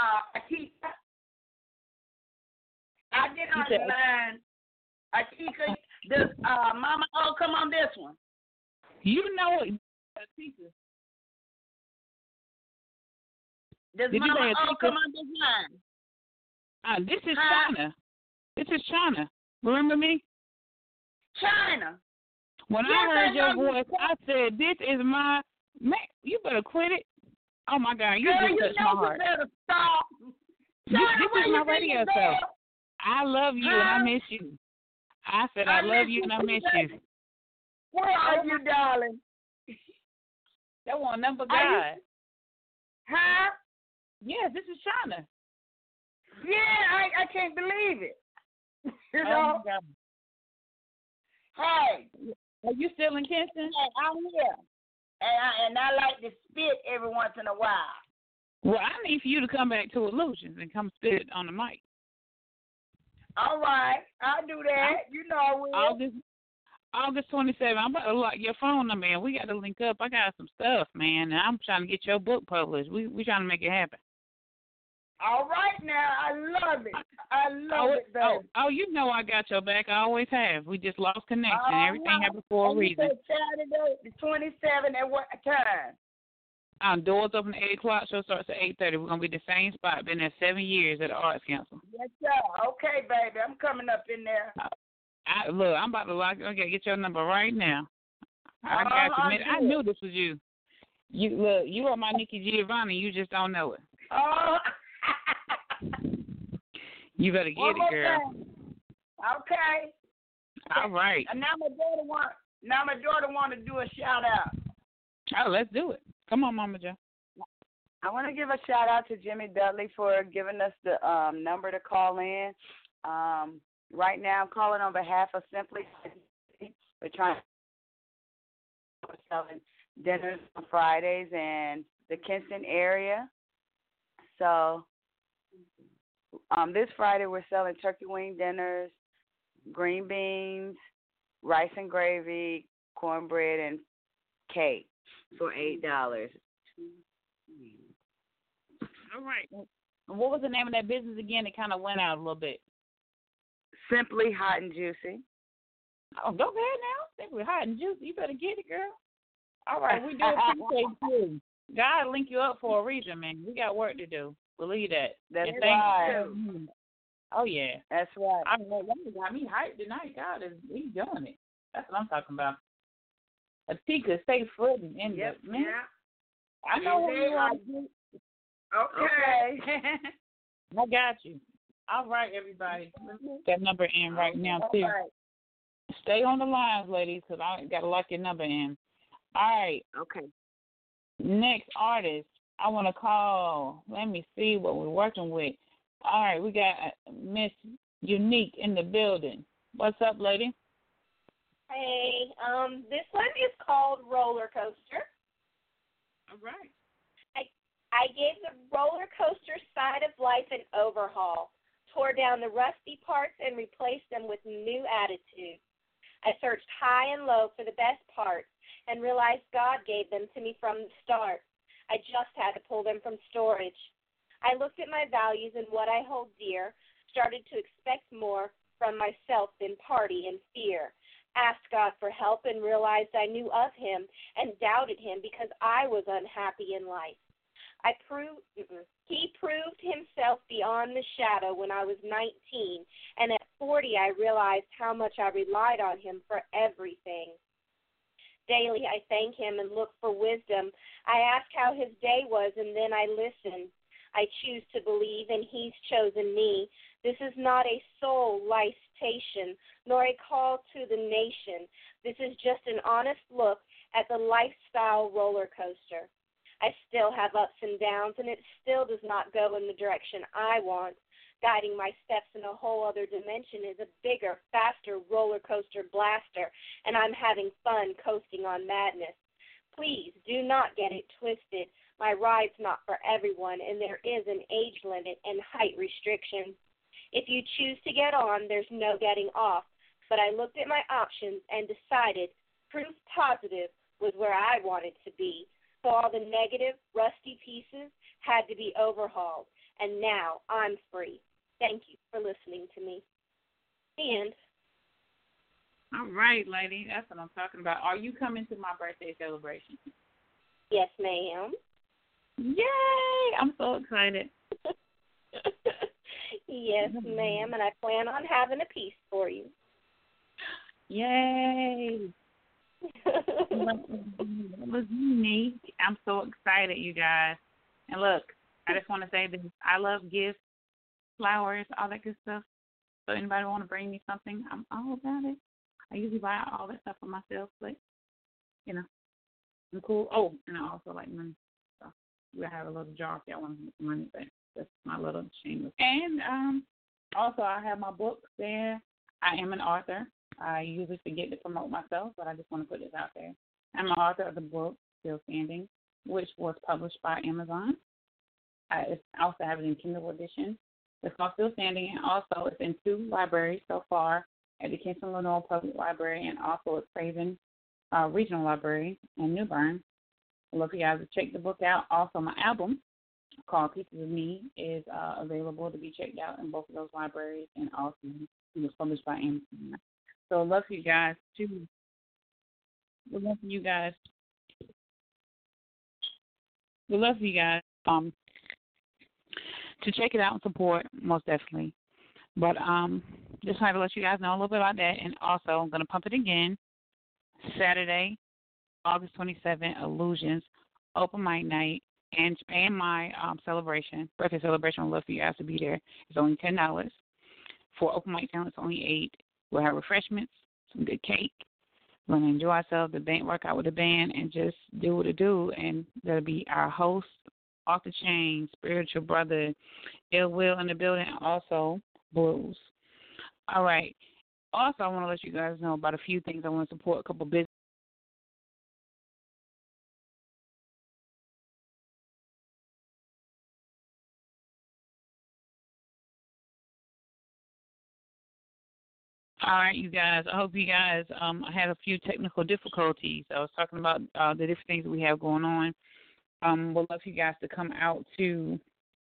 I did on the line. Atika, does Mama O come on this one?
You know it, Atika.
Does
Did
Mama O come on this line?
This is China. This is China. Remember me?
China.
When I heard your voice, I said, "This is my man." You better quit it. Oh my God, you
Girl,
just touched my heart.
You better stop.
This is my radio show. I love you and I miss you. I said I love you and I miss you.
Where are you, darling?
That one number God.
Huh?
Yes, this is China.
Yeah, I can't believe it. You know?
Oh my God.
Hey.
Are you still in Kinston?
Hey, I'm here. And I like to spit every once in a while.
Well, I need for you to come back to Illusions and come spit on the mic.
All right. I'll do that. You know I will.
August 27th. I'm about to lock your phone number, man. We got to link up. I got some stuff, man, and I'm trying to get your book published. We trying to make it happen.
All right now. I love it. I love it, baby.
Oh, you know I got your back. I always have. We just lost connection. Everything happened for a reason.
Saturday, the 27th, at what time?
Doors open at 8 o'clock. Show starts at 8:30. We're going to be the same spot. Been there 7 years at the Arts Council.
Yes, sir. Okay, baby. I'm coming up in there.
Look, I'm about to lock it. Okay, get your number right now. I got you. I knew this was you. You are my Nikki Giovanni. You just don't know it.
Oh.
You better get it, girl.
Okay.
All right.
And now my daughter want to do a shout out.
Oh, let's do it. Come on, Mama Jo.
I want to give a shout out to Jimmy Dudley for giving us the number to call in. Right now, I'm calling on behalf of Simply. We're trying to dinners on Fridays in the Kinston area. So this Friday we're selling turkey wing dinners, green beans, rice and gravy, cornbread, and cake for $8.
All right. What was the name of that business again? It kind of went out a little bit.
Simply Hot and Juicy.
Oh, go ahead now. Simply Hot and Juicy. You better get it, girl. All right. We do appreciate you. God link you up for a reason, man. We got work to do. Believe that.
That's
and
right.
Oh, yeah.
That's right.
I know that got me hyped tonight. God is we doing it. That's what I'm talking about. Atika, stay footing in the man.
Yeah.
I know who you are.
Okay.
I got you. All right, everybody. That number in right now, too.
Right.
Stay on the lines, ladies, because I got to lock your number in. All right.
Okay.
Next artist, I want to call. Let me see what we're working with. All right, we got Miss Unique in the building. What's up, lady?
Hey, this one is called Roller Coaster.
All right.
I gave the roller coaster side of life an overhaul, tore down the rusty parts and replaced them with new attitude. I searched high and low for the best parts and realized God gave them to me from the start. I just had to pull them from storage. I looked at my values and what I hold dear, started to expect more from myself than party and fear. Asked God for help and realized I knew of Him and doubted Him because I was unhappy in life. He proved Himself beyond the shadow when I was 19, and at 40 I realized how much I relied on Him for everything. Daily I thank Him and look for wisdom. I ask how His day was, and then I listen. I choose to believe, and He's chosen me. This is not a soul licitation, nor a call to the nation. This is just an honest look at the lifestyle roller coaster. I still have ups and downs, and it still does not go in the direction I want. Guiding my steps in a whole other dimension is a bigger, faster roller coaster blaster, and I'm having fun coasting on madness. Please do not get it twisted. My ride's not for everyone, and there is an age limit and height restriction. If you choose to get on, there's no getting off. But I looked at my options and decided proof positive was where I wanted to be. So all the negative, rusty pieces had to be overhauled, and now I'm free. Thank you for listening to me. And
all right, lady, that's what I'm talking about. Are you coming to my birthday celebration?
Yes, ma'am.
Yay! I'm so excited.
Yes, ma'am, and I plan on having a piece for you.
Yay! It was unique. I'm so excited, you guys. And look, I just want to say this. I love gifts, flowers, all that good stuff. So anybody want to bring me something, I'm all about it. I usually buy all that stuff for myself, but, you know, I'm cool. Oh, and I also like money. So we have a little jar if y'all want money, but that's my little shameless. And also I have my books there. I am an author. I usually forget to promote myself, but I just want to put this out there. I'm an author of the book, Still Standing, which was published by Amazon. I also have it in Kindle edition. It's called Still Standing, and also it's in 2 libraries so far, at the Kinston Lenoir Public Library and also at Craven Regional Library in New Bern. I'd love for you guys to check the book out. Also, my album called Pieces of Me is available to be checked out in both of those libraries, and also it was published by Amazon. So I'd love for you guys to to check it out and support, most definitely. But just wanted to let you guys know a little bit about that. And also, I'm going to pump it again. Saturday, August 27th, Illusions, open mic night, and my birthday celebration. I'd love for you guys to be there. It's only $10. For open mic talent, it's only $8. We'll have refreshments, some good cake. We're going to enjoy ourselves, work out with the band, and just do what it do. And that'll be our host, Off the Chain, spiritual brother, Ill Will in the building, and also Blues. All right. Also, I want to let you guys know about a few things. I want to support a couple businesses. All right, you guys. I hope you guys had a few technical difficulties. I was talking about the different things that we have going on. We'd love for you guys to come out to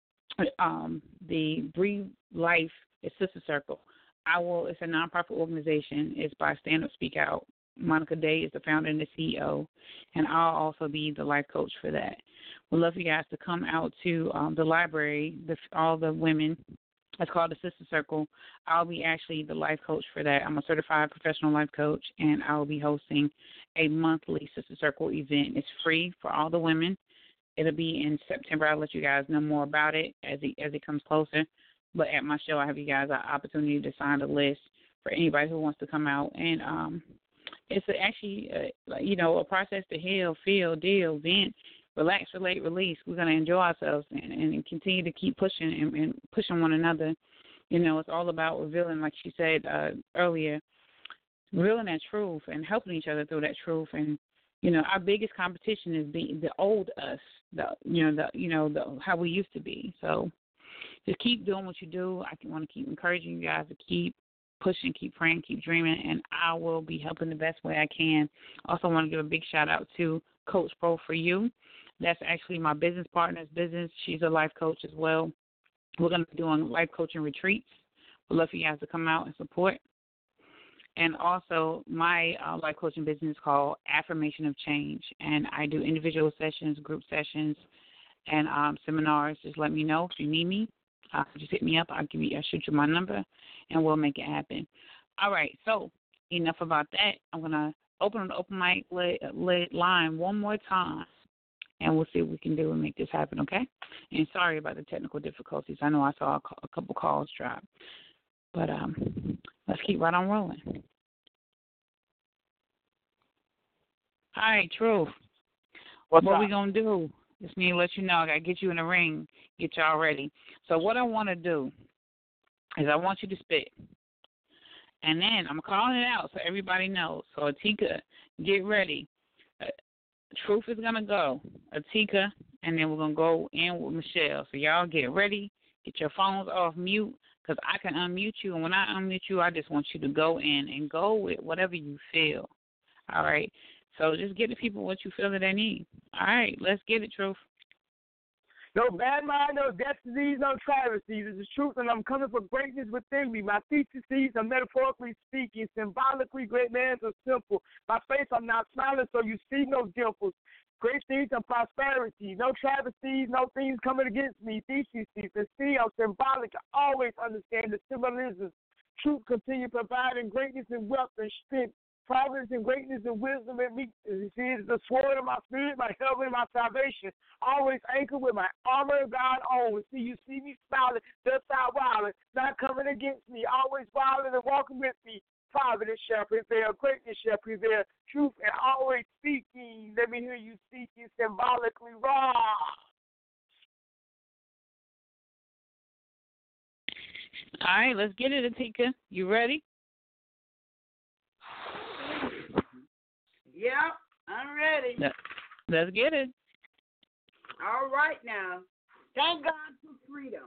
the Breathe Life Sister Circle. It's a nonprofit organization. It's by Stand Up Speak Out. Monica Day is the founder and the CEO, and I'll also be the life coach for that. We'd love for you guys to come out to the library, all the women. It's called the Sister Circle. I'll be actually the life coach for that. I'm a certified professional life coach, and I'll be hosting a monthly Sister Circle event. It's free for all the women. It'll be in September. I'll let you guys know more about it as it comes closer. But at my show, I have you guys an opportunity to sign the list for anybody who wants to come out. And it's actually, a process to heal, feel, deal, vent, relax, relate, release. We're going to enjoy ourselves and continue to keep pushing and pushing one another. It's all about revealing, like she said earlier, revealing that truth and helping each other through that truth. And, our biggest competition is the old us, how we used to be. So just keep doing what you do. I want to keep encouraging you guys to keep pushing, keep praying, keep dreaming, and I will be helping the best way I can. Also want to give a big shout-out to Coach Pro for You. That's actually my business partner's business. She's a life coach as well. We're going to be doing life coaching retreats. We'd love for you guys to come out and support. And also my life coaching business is called Affirmation of Change, and I do individual sessions, group sessions, and seminars. Just let me know if you need me. Just hit me up. I'll shoot you my number, and we'll make it happen. All right, so enough about that. I'm going to open the open mic line one more time, and we'll see what we can do and make this happen, okay? And sorry about the technical difficulties. I know I saw a couple calls drop. But let's keep right on rolling. All right, Truth. What we going to do? Just need to let you know. I got to get you in the ring, get y'all ready. So what I want to do is I want you to spit. And then I'm calling it out so everybody knows. So Atika, get ready. Truth is going to go. Atika, and then we're going to go in with Michelle. So y'all get ready. Get your phones off mute. Because I can unmute you, and when I unmute you, I just want you to go in and go with whatever you feel. All right? So just give the people what you feel that they need. All right, let's get it, Truth.
No bad mind, no destinies, no travesties. It's the truth, and I'm coming for greatness within me. My theses are metaphorically speaking, symbolically great man are simple. My face, I'm not smiling, so you see no dimples. Great things and prosperity, no travesties, no things coming against me. Theses, the see, I'm symbolic. I always understand the symbolism. Truth continue providing greatness and wealth and strength. Providence and greatness and wisdom and meekness. You see, it's the sword of my spirit, my helmet, and my salvation. Always anchored with my armor of God on. See, you see me smiling, just out wilding, not coming against me. Always wilding and walking with me. Providence shall prevail, greatness shall prevail, truth and always speaking. Let me hear you speaking symbolically raw.
All right, let's get it, Atika. You ready?
Yep, I'm ready.
Let's get it.
All right now. Thank God for freedom.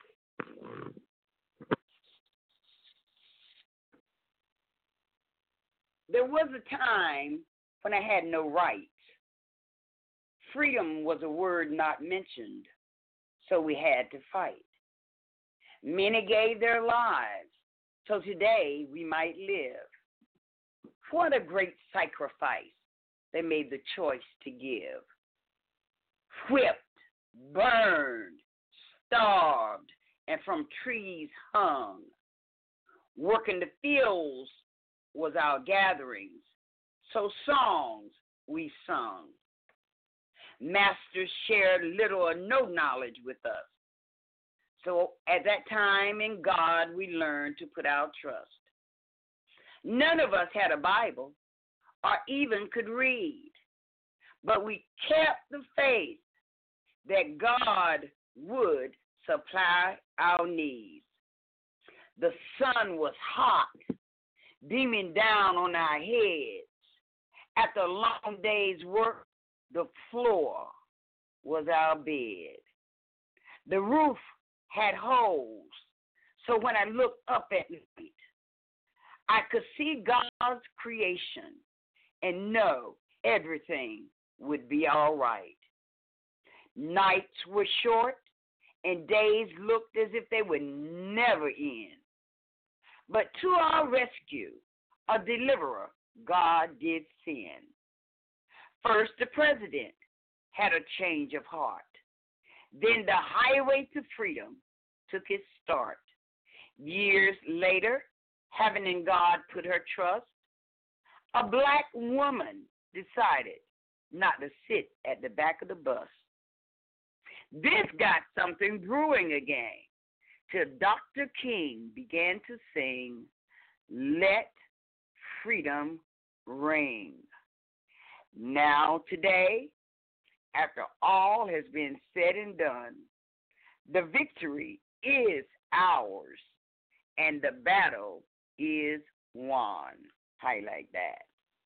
There was a time when I had no rights. Freedom was a word not mentioned, so we had to fight. Many gave their lives, so today we might live. What a great sacrifice they made the choice to give. Whipped, burned, starved, and from trees hung. Working the fields was our gatherings, so songs we sung. Masters shared little or no knowledge with us. So at that time in God we learned to put our trust. None of us had a Bible or even could read, but we kept the faith that God would supply our needs. The sun was hot, beaming down on our heads. After a long day's work, the floor was our bed. The roof had holes, so when I looked up at night, I could see God's creation and know everything would be all right. Nights were short and days looked as if they would never end. But to our rescue, a deliverer God did send. First, the president had a change of heart. Then the highway to freedom took its start. Years later, heaven and God put her trust. A black woman decided not to sit at the back of the bus. This got something brewing again, till Dr. King began to sing, "Let Freedom Ring." Now today, after all has been said and done, the victory is ours, and the battle is won. How you like that?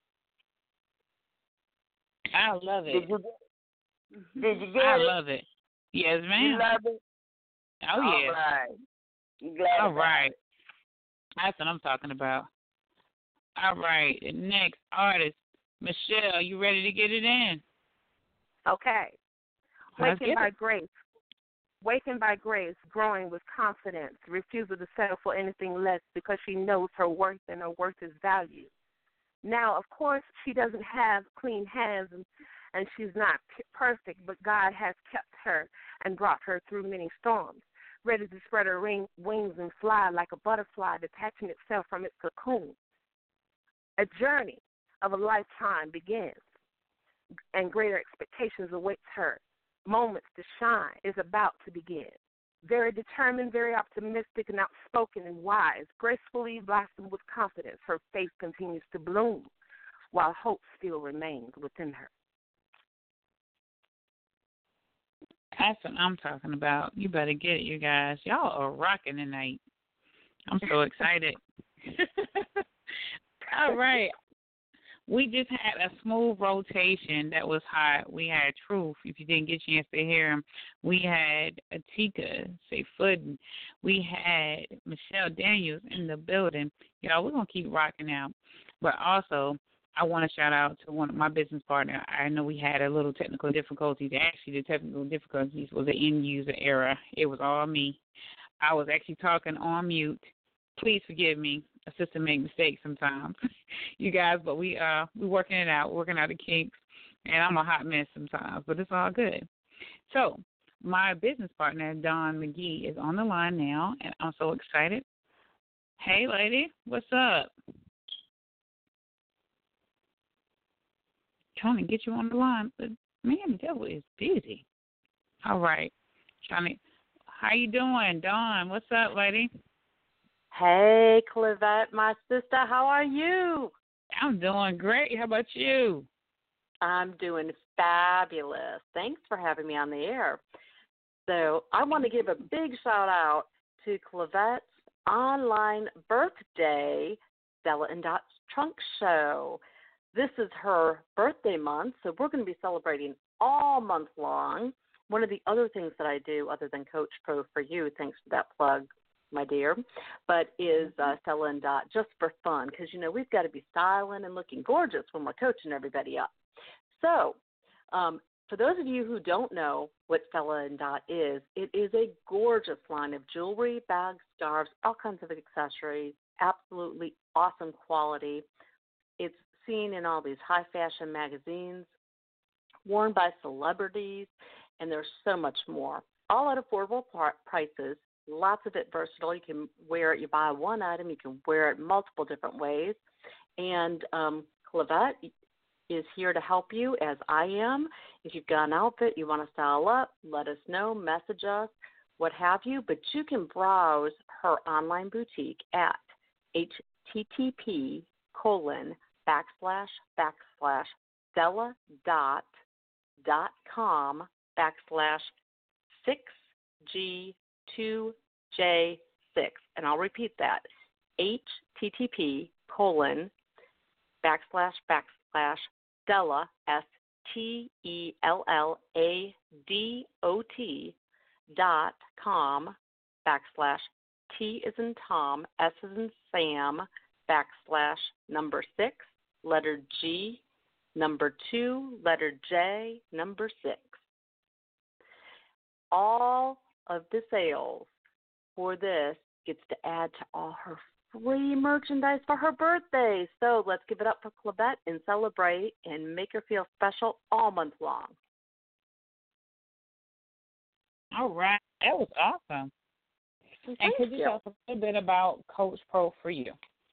I love it.
Did you get
I
it?
love it. Yes, ma'am.
You love it?
Oh, yeah.
All right. I'm glad
All
about
right.
it.
That's what I'm talking about. All right. The next artist, Michelle, you ready to get it in?
Okay.
Let's
Wakened
get
by
it.
grace. Wakened by grace, growing with confidence, refusal to settle for anything less because she knows her worth and her worth is valued. Now, of course, she doesn't have clean hands and she's not perfect, but God has kept her and brought her through many storms, ready to spread her wings and fly like a butterfly detaching itself from its cocoon. A journey of a lifetime begins, and greater expectations awaits her. Moments to shine is about to begin. Very determined, very optimistic, and outspoken and wise, gracefully blossomed with confidence, her faith continues to bloom, while hope still remains within her.
That's what I'm talking about. You better get it, you guys. Y'all are rocking tonight. I'm so excited. All right. We just had a smooth rotation that was hot. We had Truth, if you didn't get a chance to hear him. We had Atika, Say Footin. We had Michelle Daniels in the building. Y'all, we're going to keep rocking out. But also, I want to shout out to one of my business partner. I know we had a little technical difficulties. Actually, the technical difficulties was an end-user error. It was all me. I was actually talking on mute. Please forgive me. A sister make mistakes sometimes, you guys, but we working it out, working out the kinks, and I'm a hot mess sometimes, but it's all good. So my business partner, Dawn McGee, is on the line now, and I'm so excited. Hey, lady, what's up? Trying to get you on the line, but man, the devil is busy. All right, how you doing, Dawn? What's up, lady?
Hey, Clivette, my sister, how are you?
I'm doing great. How about you?
I'm doing fabulous. Thanks for having me on the air. So I want to give a big shout out to Clivette's online birthday, Stella and Dot's Trunk Show. This is her birthday month, so we're going to be celebrating all month long. One of the other things that I do, other than Coach Pro for you, thanks for that plug, my dear, but is Stella and Dot just for fun because, you know, we've got to be styling and looking gorgeous when we're coaching everybody up. So for those of you who don't know what Stella and Dot is, it is a gorgeous line of jewelry, bags, scarves, all kinds of accessories, absolutely awesome quality. It's seen in all these high fashion magazines, worn by celebrities, and there's so much more. All at affordable prices. Lots of it versatile. You can wear it. You buy one item, you can wear it multiple different ways. And Clivette is here to help you, as I am. If you've got an outfit you want to style up, let us know, message us, what have you. But you can browse her online boutique at http://stella.dot.com/6G2J6. And I'll repeat that, http://stella, STELLADOT.com /T as in Tom, S as in Sam, /6, letter G, number 2, letter J, number 6. All of the sales for this gets to add to all her free merchandise for her birthday. So let's give it up for Clavette and celebrate and make her feel special all month long.
All right. That was awesome. And could you tell us a little bit about Coach Pro for you?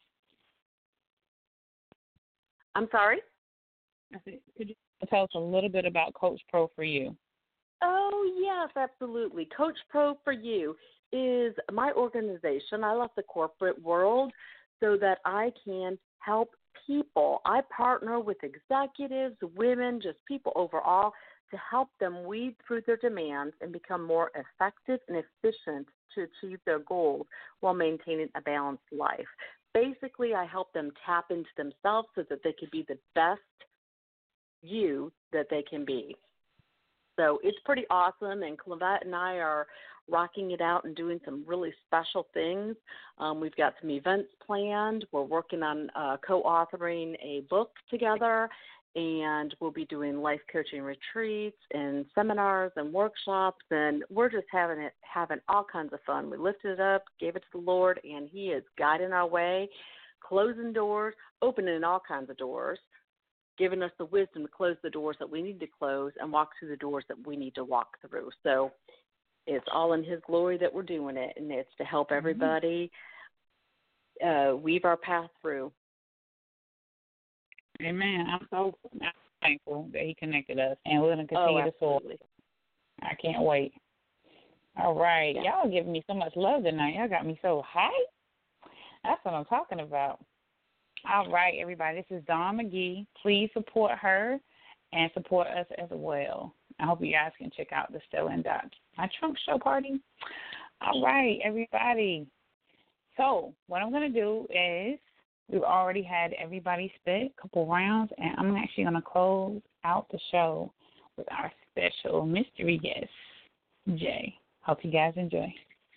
I'm sorry?
Could you tell us a little bit about Coach Pro for you?
Oh, yes, absolutely. Coach Pro for You is my organization. I left the corporate world so that I can help people. I partner with executives, women, just people overall to help them weed through their demands and become more effective and efficient to achieve their goals while maintaining a balanced life. Basically, I help them tap into themselves so that they can be the best you that they can be. So it's pretty awesome, and Clavette and I are rocking it out and doing some really special things. We've got some events planned. We're working on co-authoring a book together, and we'll be doing life coaching retreats and seminars and workshops, and we're just having all kinds of fun. We lifted it up, gave it to the Lord, and He is guiding our way, closing doors, opening all kinds of doors, giving us the wisdom to close the doors that we need to close and walk through the doors that we need to walk through. So it's all in His glory that we're doing it, and it's to help everybody weave our path through.
Amen. I'm so thankful that He connected us, and we're going to continue to soar. I can't wait. All right. Yeah. Y'all are giving me so much love tonight. Y'all got me so hyped. That's what I'm talking about. All right, everybody. This is Dawn McGee. Please support her and support us as well. I hope you guys can check out the Stella and Dot My Trunk Show party. All right, everybody. So what I'm going to do is we've already had everybody spit a couple rounds, and I'm actually going to close out the show with our special mystery guest, Jay. Hope you guys enjoy.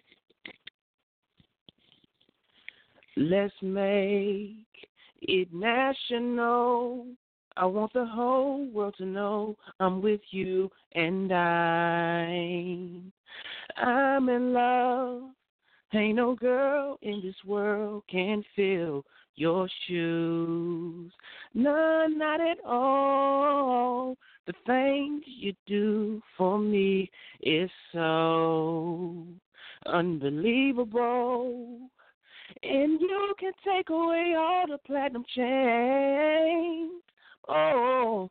Let's make it national. I want the whole world to know I'm with you, and I'm in love. Ain't no girl in this world can fill your shoes. None, not at all. The things you do for me is so unbelievable. And you can take away all the platinum chains. Oh,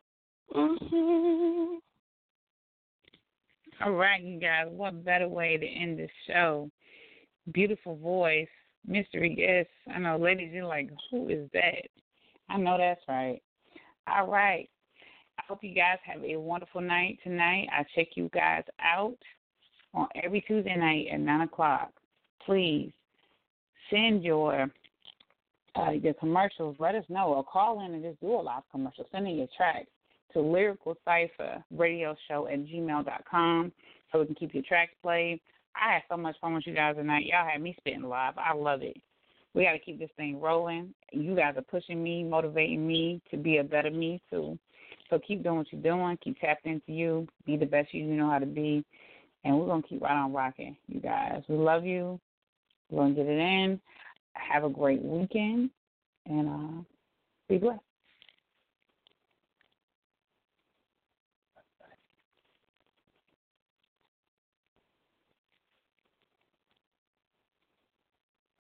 All right, you guys, what better way to end the show? Beautiful voice, mystery guest. I know, ladies, you're like, who is that? I know that's right. All right. I hope you guys have a wonderful night tonight. I check you guys out on every Tuesday night at 9 o'clock. Please send your commercials. Let us know, or call in and just do a live commercial. Send in your tracks to lyricalcypherradioshow@gmail.com so we can keep your tracks played. I had so much fun with you guys tonight. Y'all had me spitting live. I love it. We got to keep this thing rolling. You guys are pushing me, motivating me to be a better me too. So keep doing what you're doing. Keep tapped into you. Be the best you know how to be. And we're going to keep right on rocking, you guys. We love you. We're going to get it in. Have a great weekend. And be blessed.